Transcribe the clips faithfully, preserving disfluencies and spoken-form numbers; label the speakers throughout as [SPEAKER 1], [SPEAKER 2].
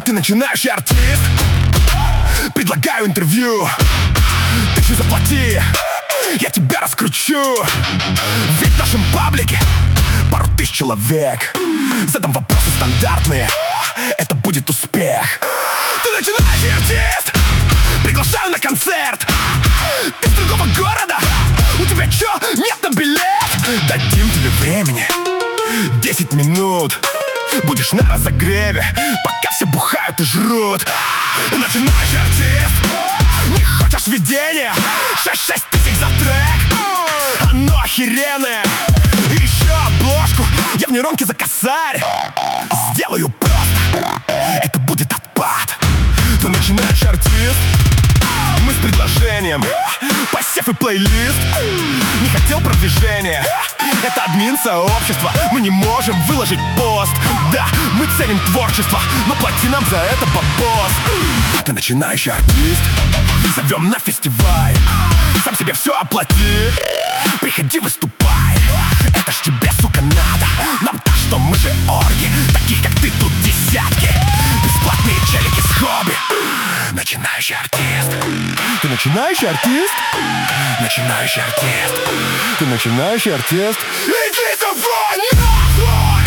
[SPEAKER 1] Ты начинающий артист, предлагаю интервью. Ты же заплати, я тебя раскручу. Ведь в нашем паблике пару тысяч человек. Задам вопросы стандартные, это будет успех. Ты начинающий артист, приглашаю на концерт. Ты с другого города, у тебя чё, нет на билет? Дадим тебе времени, десять минут. Будешь на разогреве, пока все бухают и жрут. Начинающий артист, не хочешь видения? шесть-шесть тысяч за трек, оно охеренное. И еще обложку я в нейронке за косарь сделаю просто, это будет отпад. Ты начинающий артист, мы с предложением, посев и плейлист. Не хотел продвижения, это админ сообщества. Мы не можем выложить пост. Да, мы ценим творчество, но плати нам за это бабос. Ты начинающий артист, зовем на фестиваль. Сам себе все оплати, приходи, выступай. Это ж тебе, сука, надо. Нам так, что мы же орги, таких как ты тут десятки. Бесплатные челики с хобби. Начинающий артист. Ты начинающий артист? Начинающий артист. Ты начинающий артист. Идите вы нахуй!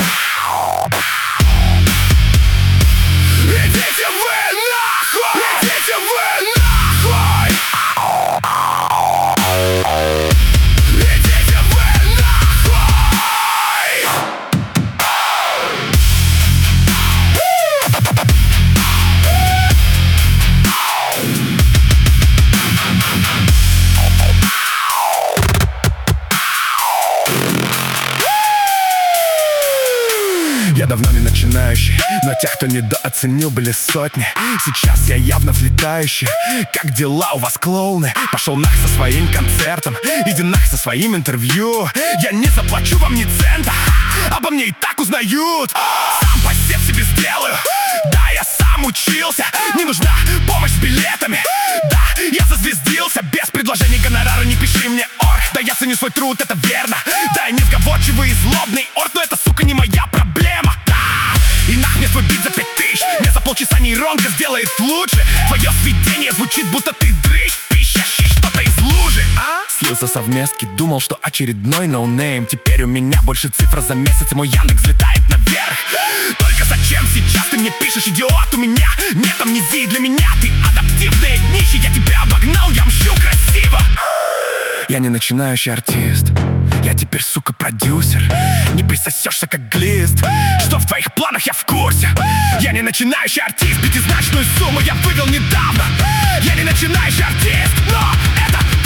[SPEAKER 1] Идите вы нахуй! Идите вы нахуй! Идите вы нахуй! Я давно не начинающий, но тех, кто недооценил, были сотни. Сейчас я явно взлетающий. Как дела у вас, клоуны? Пошел нах со своим концертом, иди нах со своим интервью. Я не заплачу вам ни цента, обо мне и так узнают. Сам посев себе сделаю, да, я сам учился. Не нужна помощь с билетами, да, я зазвездился. Без предложений гонорара не пиши мне, орг. Да, я ценю свой труд, это верно. Да, я несговорчивый и злобный орг, но это, сука, не моя проблема. И нах мне свой бит за пять тысяч. Мне за полчаса нейронка сделает лучше. Твое сведение звучит, будто ты дрыщ, пищащий что-то из лужи, а? Слился совместки, думал, что очередной ноунейм. Теперь у меня больше цифр за месяц, и мой Яндекс взлетает наверх. Только зачем сейчас ты мне пишешь, идиот? У меня нет амнезии, для меня ты адаптивный нищий. Я тебя обогнал, я мщу красиво. Я не начинающий артист, я теперь, сука, продюсер. Не присосешься, как глист. Что в твоих планах, я в курсе. Я не начинающий артист, пятизначную сумму я вывел недавно. Я не начинающий артист, но это